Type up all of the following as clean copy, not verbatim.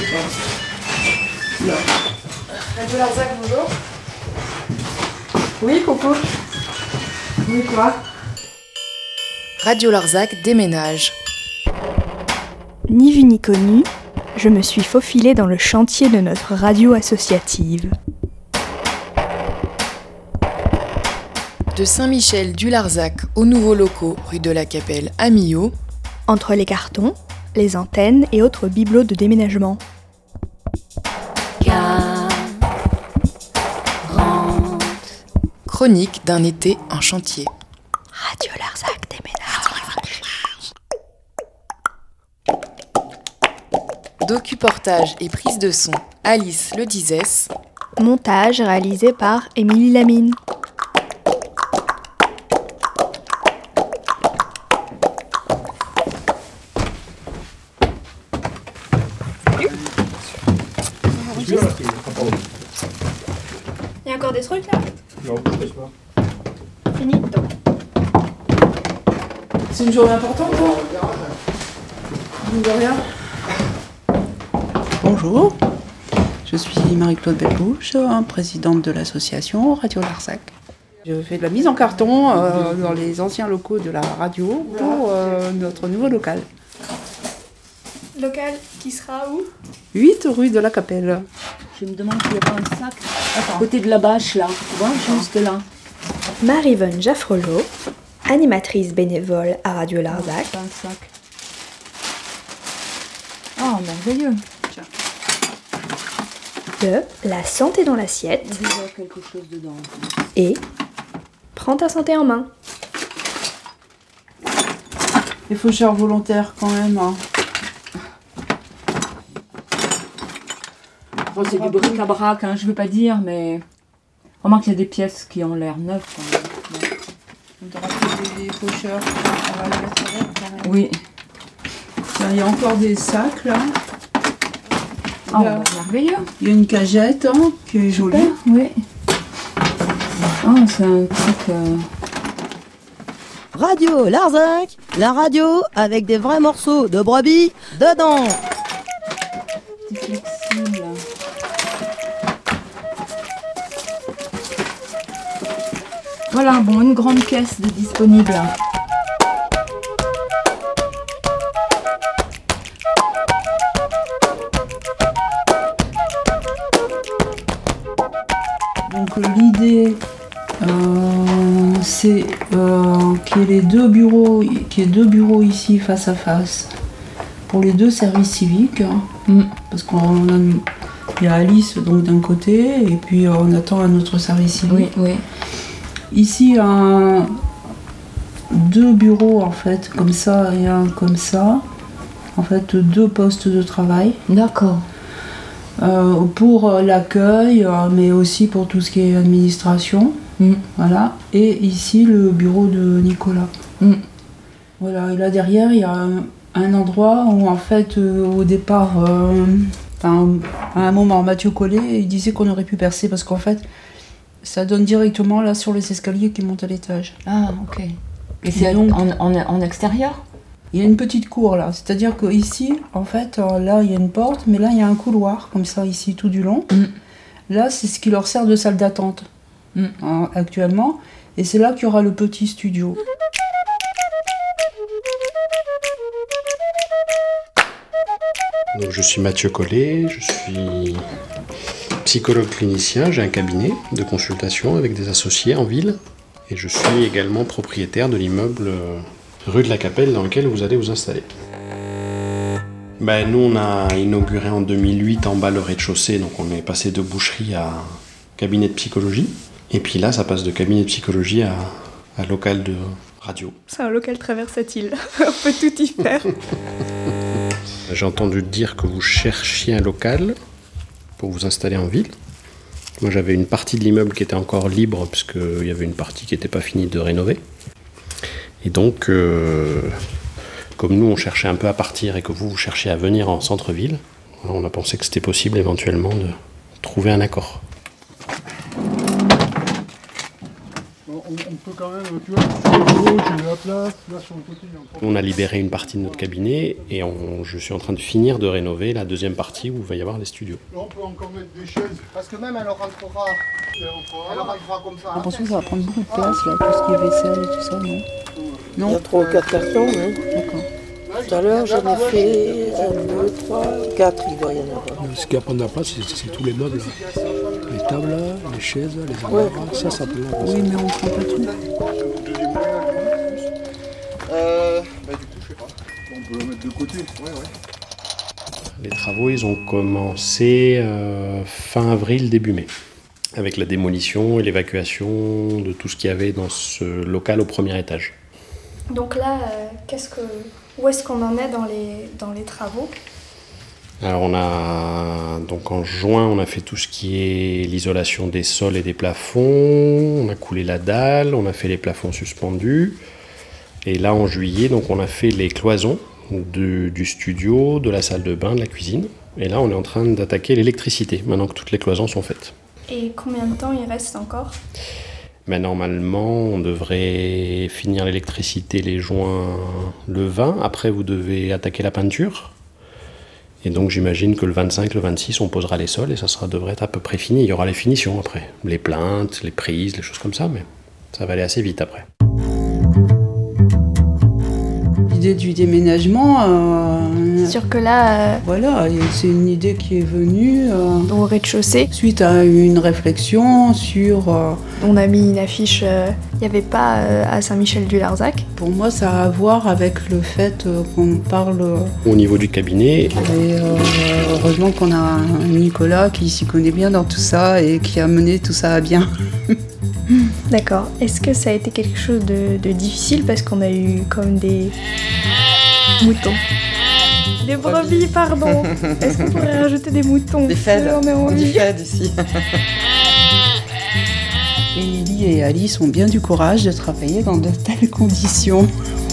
Non. Radio Larzac, bonjour. Oui, coucou. Oui, quoi? Radio Larzac déménage. Ni vu ni connu, je me suis faufilée dans le chantier de notre radio associative. De Saint-Michel du Larzac aux nouveaux locaux rue de la Capelle à Millau. Entre les cartons, les antennes et autres bibelots de déménagement. Chronique d'un été en chantier. Radio Larzac déménage. Docuportage et prise de son, Alice Le Dizès. Montage réalisé par Émilie Lamine. Il y a encore des trucs là? Non, je sais pas. Finito. C'est une journée importante, toi? De rien. Bonjour, je suis Marie-Claude Bellouche, présidente de l'association Radio Larzac. Je fais de la mise en carton dans les anciens locaux de la radio pour notre nouveau local. Local qui sera où? 8 rue de la Capelle. Je me demande s'il n'y a pas un sac à côté de la bâche là, tu vois, juste là. Marie-Vonne Jaffrelot, animatrice bénévole à Radio Larzac. Pas un sac. Oh, merveilleux. De La santé dans l'assiette Il y a quelque chose dedans. et Prends ta santé en main. Les faucheurs volontaires quand même. Hein. Bon, c'est du bric-à-brac, hein, je veux pas dire, mais remarque qu'il y a des pièces qui ont l'air neuves quand même. On aura fait des faucheurs, on va les mettre avec quand même. Oui. Tiens, il y a encore des sacs là. Oh, bah, merveilleux. Il y a une cagette hein, qui est jolie. Super, oui. Oh, c'est un truc... Radio Larzac, la radio avec des vrais morceaux de brebis dedans. C'est flexible. Voilà, bon, une grande caisse de disponible. Donc l'idée, c'est qu'il y ait deux bureaux ici face à face pour les deux services civiques, hein, parce qu'il y a Alice donc d'un côté et puis on attend un autre service civique. Oui, oui. Ici, il y a deux bureaux en fait, comme ça et un comme ça. En fait, deux postes de travail. D'accord. Pour l'accueil, mais aussi pour tout ce qui est administration. Voilà. Et ici, le bureau de Nicolas. Voilà. Et là derrière, il y a un endroit où, en fait, au départ, à un moment, Mathieu Collet, il disait qu'on aurait pu percer parce qu'en fait, ça donne directement là sur les escaliers qui montent à l'étage. Ah, ok. Et c'est donc en extérieur? Il y a une petite cour là, c'est-à-dire qu'ici, en fait, là il y a une porte, mais là il y a un couloir, comme ça, ici, tout du long. Là, c'est ce qui leur sert de salle d'attente, actuellement. Et c'est là qu'il y aura le petit studio. Donc, je suis Mathieu Collet, je suis psychologue clinicien, j'ai un cabinet de consultation avec des associés en ville. Et je suis également propriétaire de l'immeuble rue de la Capelle dans lequel vous allez vous installer. Nous, on a inauguré en 2008 en bas le rez-de-chaussée, donc on est passé de boucherie à cabinet de psychologie. Et puis là, ça passe de cabinet de psychologie à local de radio. C'est un local très versatile, on peut tout y faire. J'ai entendu dire que vous cherchiez un local pour vous installer en ville. Moi, j'avais une partie de l'immeuble qui était encore libre, puisqu'il y avait une partie qui n'était pas finie de rénover. Et donc, comme nous, on cherchait un peu à partir et que vous cherchiez à venir en centre-ville, on a pensé que c'était possible éventuellement de trouver un accord. On peut quand même, tu vois, sur le gauche, il y a la place, là sur le côté, il y a encore... On a libéré une partie de notre cabinet et je suis en train de finir de rénover la deuxième partie où il va y avoir les studios. Là, on peut encore mettre des chaises. Parce que même elle rentrera comme ça. J'ai l'impression que ça va prendre beaucoup de place, là, tout ce qui est vaisselle et tout ça, non? Non. Il y a 3 ou 4 cartons, hein. D'accord. Tout à l'heure, j'en ai fait 1, 2, 3, 4, il doit y en avoir. Ce qui va prendre la place, c'est tous les meubles. Les tables, les chaises, les armoires, ça prend la place. Oui, mais on prend pas tout. Du coup, je sais pas. On peut le mettre de côté. Ouais. Les travaux, ils ont commencé fin avril, début mai, avec la démolition et l'évacuation de tout ce qu'il y avait dans ce local au premier étage. Donc là, où est-ce qu'on en est dans les travaux? Alors donc en juin, on a fait tout ce qui est l'isolation des sols et des plafonds, on a coulé la dalle, on a fait les plafonds suspendus. Et là en juillet, donc on a fait les cloisons du studio, de la salle de bain, de la cuisine. Et là on est en train d'attaquer l'électricité, maintenant que toutes les cloisons sont faites. Et combien de temps il reste encore? Mais normalement, on devrait finir l'électricité, les joints le 20. Après, vous devez attaquer la peinture. Et donc, j'imagine que le 25, le 26, on posera les sols et ça devrait être à peu près fini. Il y aura les finitions après. Les plaintes, les prises, les choses comme ça, mais ça va aller assez vite après. L'idée du déménagement... C'est sûr que là... Voilà, et c'est une idée qui est venue... au rez-de-chaussée. Suite à une réflexion sur... On a mis une affiche, il n'y avait pas à Saint-Michel-du-Larzac. Pour moi, ça a à voir avec le fait qu'on parle... Au niveau du cabinet... Et heureusement qu'on a un Nicolas qui s'y connaît bien dans tout ça et qui a mené tout ça à bien. D'accord. Est-ce que ça a été quelque chose de difficile parce qu'on a eu comme des moutons? Des brebis, pardon. Est-ce qu'on pourrait rajouter des moutons? Des fêtes. On dit fêtes ici. Et Lily et Alice ont bien du courage de travailler dans de telles conditions.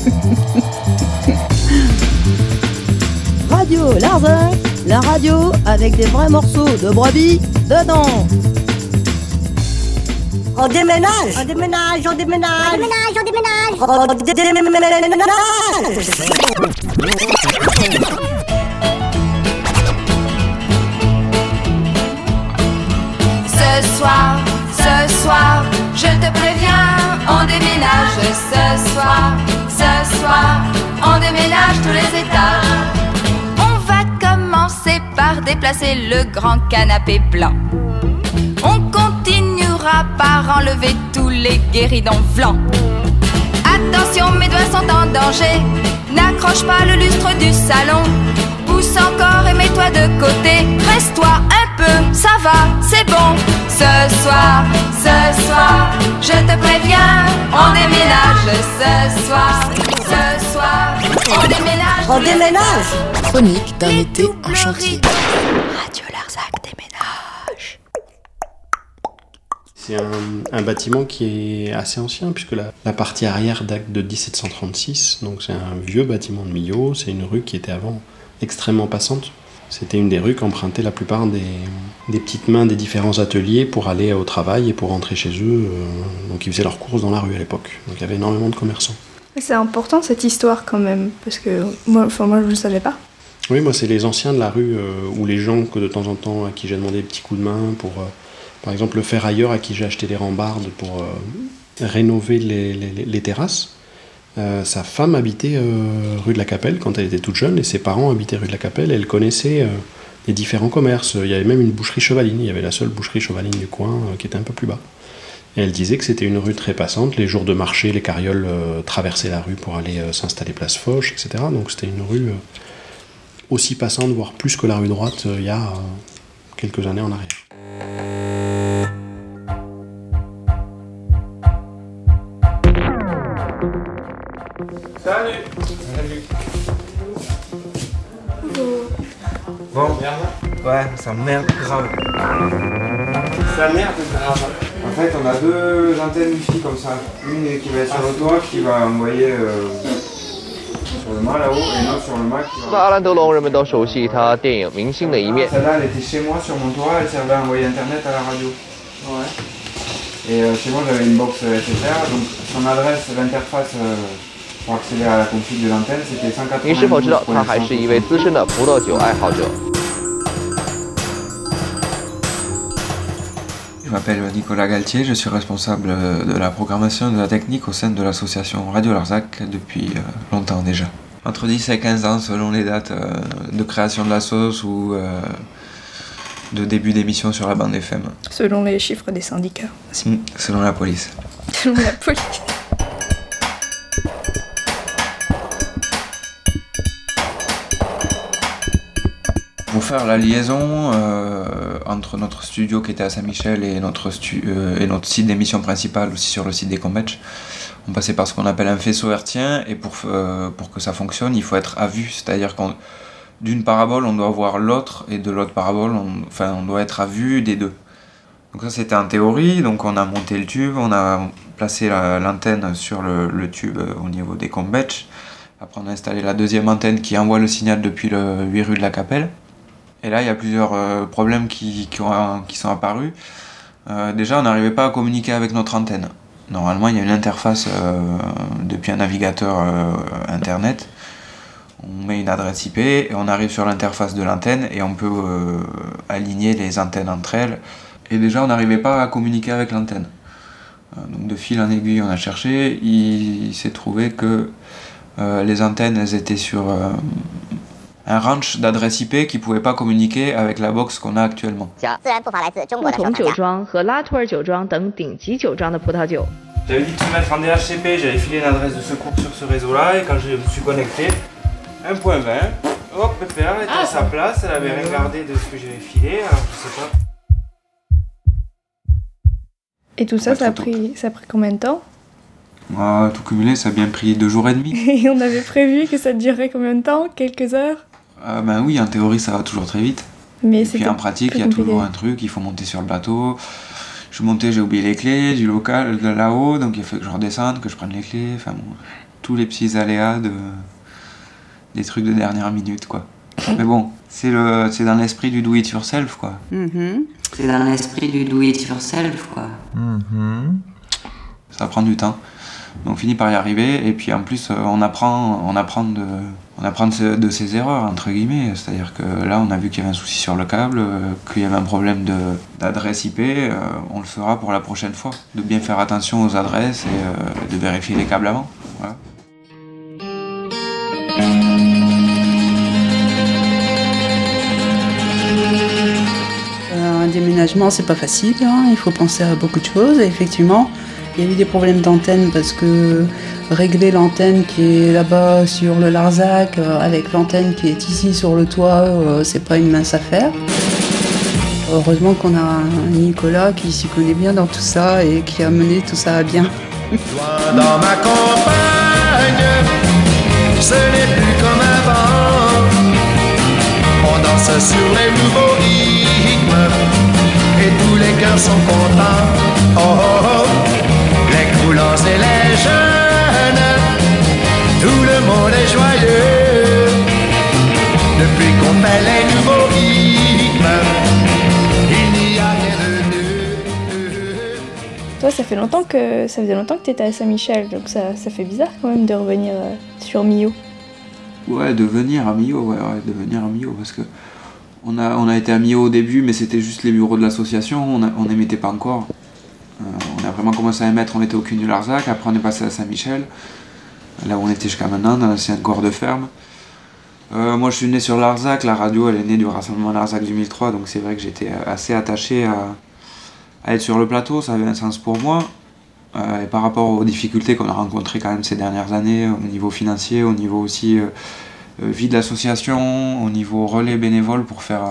Radio Larzac, la radio avec des vrais morceaux de brebis dedans. On déménage. On déménage, on déménage. On déménage, on déménage. On déménage. Ce soir, je te préviens, on déménage. Ce soir, on déménage tous les étages. On va commencer par déplacer le grand canapé blanc. On continuera par enlever tous les guéridons blancs. Attention, mes doigts sont en danger. N'accroche pas le lustre du salon. Pousse encore et mets-toi de côté. Reste-toi un peu, ça va, c'est bon. Ce soir, je te préviens, on déménage. Ce soir, on déménage. On déménage. Chronique d'un été en chantier. Radio Larzac déménage. C'est un bâtiment qui est assez ancien puisque la partie arrière date de 1736. Donc c'est un vieux bâtiment de Millau. C'est une rue qui était avant extrêmement passante. C'était une des rues qu'empruntaient la plupart des petites mains des différents ateliers pour aller au travail et pour rentrer chez eux. Donc ils faisaient leurs courses dans la rue à l'époque. Donc il y avait énormément de commerçants. C'est important cette histoire quand même, parce que moi je ne le savais pas. Oui, moi c'est les anciens de la rue ou les gens que de temps en temps à qui j'ai demandé des petits coups de main pour, par exemple le ferrailleur à qui j'ai acheté des rambardes pour rénover les terrasses. Sa femme habitait rue de la Capelle quand elle était toute jeune et ses parents habitaient rue de la Capelle et elle connaissait les différents commerces. Il y avait même une boucherie chevaline, il y avait la seule boucherie chevaline du coin qui était un peu plus bas. Et elle disait que c'était une rue très passante, les jours de marché, les carrioles traversaient la rue pour aller s'installer place Foch, etc. Donc c'était une rue aussi passante, voire plus que la rue droite il y a quelques années en arrière. Salut. Bon, ouais, ça merde grave. Ça merde grave. En fait, on a deux antennes Wi-Fi comme ça. Une qui va être sur le toit, qui va envoyer sur le mât là-haut, et une autre sur le mât qui va... 阿兰德龙人们都熟悉他电影明星的一面。 Celle-là, elle était chez moi sur mon toit, elle servait à envoyer internet à la radio. Ouais. Et chez moi j'avais une box SFR, donc son adresse, l'interface pour accéder à la config de l'antenne, c'était 192. 您是否知道他还是一位资深的葡萄酒爱好者？ Je m'appelle Nicolas Galtier, je suis responsable de la programmation et de la technique au sein de l'association Radio Larzac depuis longtemps déjà. Entre 10 et 15 ans selon les dates de création de la sauce ou de début d'émission sur la bande FM. Selon les chiffres des syndicats. Selon la police. Selon la police. Pour faire la liaison entre notre studio qui était à Saint-Michel et notre site d'émission principal aussi sur le site des Combetch, on passait par ce qu'on appelle un faisceau hertzien, et pour que ça fonctionne, il faut être à vue, c'est-à-dire qu'on d'une parabole, on doit voir l'autre, et de l'autre parabole, on doit être à vue des deux. Donc ça c'était en théorie, donc on a monté le tube, on a placé l'antenne sur le tube au niveau des Combetch. Après on a installé la deuxième antenne qui envoie le signal depuis le 8 rue de la Capelle. Et là, il y a plusieurs problèmes qui sont apparus. Déjà, on n'arrivait pas à communiquer avec notre antenne. Normalement, il y a une interface depuis un navigateur internet. On met une adresse IP et on arrive sur l'interface de l'antenne et on peut aligner les antennes entre elles. Et déjà, on n'arrivait pas à communiquer avec l'antenne. Donc de fil en aiguille, on a cherché. Il s'est trouvé que les antennes, elles étaient sur un range d'adresses IP qui ne pouvait pas communiquer avec la box qu'on a actuellement. 不同酒庄和拉图尔酒庄等顶级酒庄的葡萄酒。 J'avais dit de se mettre en DHCP, j'avais filé une adresse de secours sur ce réseau-là et quand je me suis connecté, 1.20, hop, Pépère, elle était à sa place, elle avait rien gardé de ce que j'avais filé, alors je sais pas. Et tout ça, ça a pris combien de temps? Tout cumulé, ça a bien pris 2 jours et demi. Et on avait prévu que ça durerait combien de temps? Quelques heures? Ben oui, en théorie ça va toujours très vite. Mais et puis en pratique, il y a toujours un truc, il faut monter sur le bateau. Je suis monté, j'ai oublié les clés du local, de là-haut, donc il a fallu que je redescende, que je prenne les clés, enfin bon, tous les petits aléas des trucs de dernière minute, quoi. Mais bon, c'est dans l'esprit du do it yourself, quoi. C'est dans l'esprit du do it yourself, quoi. Ça prend du temps. Donc on finit par y arriver, et puis en plus on apprend de ses erreurs, entre guillemets. C'est-à-dire que là on a vu qu'il y avait un souci sur le câble, qu'il y avait un problème d'adresse IP, on le fera pour la prochaine fois. De bien faire attention aux adresses et de vérifier les câbles avant. Voilà. Un déménagement c'est pas facile, hein. Il faut penser à beaucoup de choses, et effectivement. Il y a eu des problèmes d'antenne parce que régler l'antenne qui est là-bas sur le Larzac avec l'antenne qui est ici sur le toit, c'est pas une mince affaire. Heureusement qu'on a un Nicolas qui s'y connaît bien dans tout ça et qui a mené tout ça à bien. Loin dans ma campagne, ce n'est plus comme avant. On danse sur les nouveaux rythmes et tous les cœurs sont contents. Oh oh oh. Les coulants et les jeunes, tout le monde est joyeux. Depuis qu'on fait les nouveaux rythmes, il n'y a rien de mieux. Toi, ça faisait longtemps que tu étais à Saint-Michel, donc ça fait bizarre quand même de revenir sur Millau. Ouais, de venir à Millau, parce que on a été à Millau au début, mais c'était juste les bureaux de l'association, on n'émettait pas encore. On a vraiment commencé à émettre, on était au cul du Larzac, après on est passé à Saint-Michel, là où on était jusqu'à maintenant, dans l'ancienne corps de ferme. Moi je suis né sur Larzac, la radio elle est née du rassemblement Larzac 2003, donc c'est vrai que j'étais assez attaché à être sur le plateau, ça avait un sens pour moi. Et par rapport aux difficultés qu'on a rencontrées quand même ces dernières années, au niveau financier, au niveau aussi vie de l'association, au niveau relais bénévole pour faire...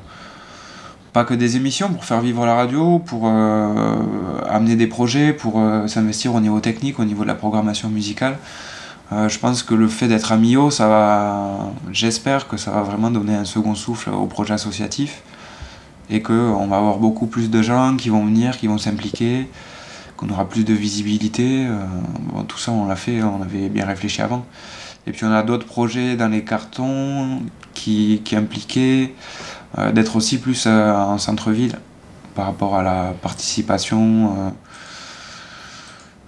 pas que des émissions, pour faire vivre la radio, pour amener des projets, pour s'investir au niveau technique, au niveau de la programmation musicale. Je pense que le fait d'être à Millau, j'espère que ça va vraiment donner un second souffle au projet associatif et qu'on va avoir beaucoup plus de gens qui vont venir, qui vont s'impliquer, qu'on aura plus de visibilité. Bon, tout ça, on l'a fait, on avait bien réfléchi avant. Et puis on a d'autres projets dans les cartons qui impliquaient d'être aussi plus en centre-ville par rapport à la participation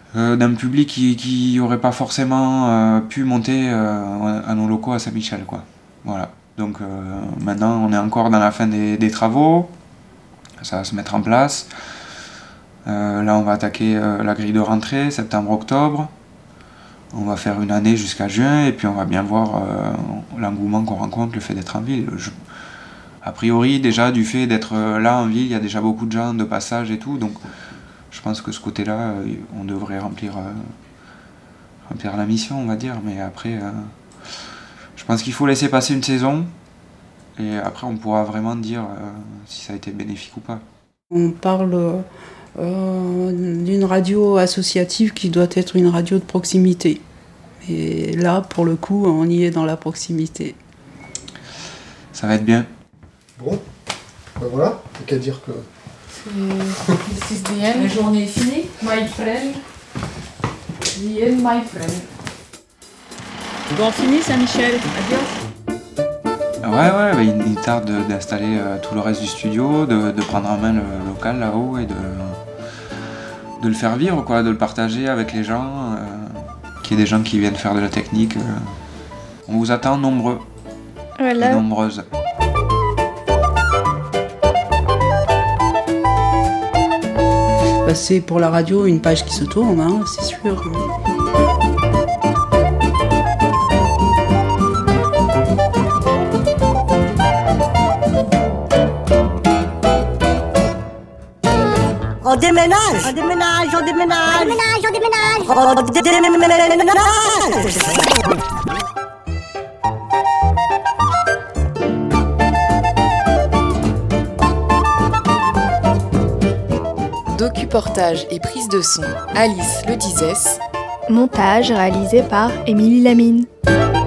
d'un public qui n'aurait pas forcément pu monter à nos locaux à Saint-Michel, quoi. Voilà. Donc maintenant, on est encore dans la fin des travaux. Ça va se mettre en place. Là, on va attaquer la grille de rentrée, septembre-octobre. On va faire une année jusqu'à juin, et puis on va bien voir l'engouement qu'on rencontre, le fait d'être en ville. A priori, déjà, du fait d'être là en ville, il y a déjà beaucoup de gens de passage et tout, donc je pense que ce côté-là, on devrait remplir la mission, on va dire, mais après, je pense qu'il faut laisser passer une saison, et après on pourra vraiment dire si ça a été bénéfique ou pas. On parle d'une radio associative qui doit être une radio de proximité. Et là, pour le coup, on y est dans la proximité. Ça va être bien. Bon, ben voilà, il n'y a qu'à dire que... La journée est finie, my friend. The end, my friend. Bon, fini Saint-Michel, adios. Ouais, il tarde d'installer tout le reste du studio, de prendre en main le local là-haut et de le faire vivre, quoi, de le partager avec les gens, qu'il y ait des gens qui viennent faire de la technique. On vous attend nombreux et nombreuses. C'est pour la radio une page qui se tourne, hein, c'est sûr. On déménage, on déménage, on déménage, on déménage, on déménage. Docuportage et prise de son, Alice Le Dizès. Montage réalisé par Émilie Lamine.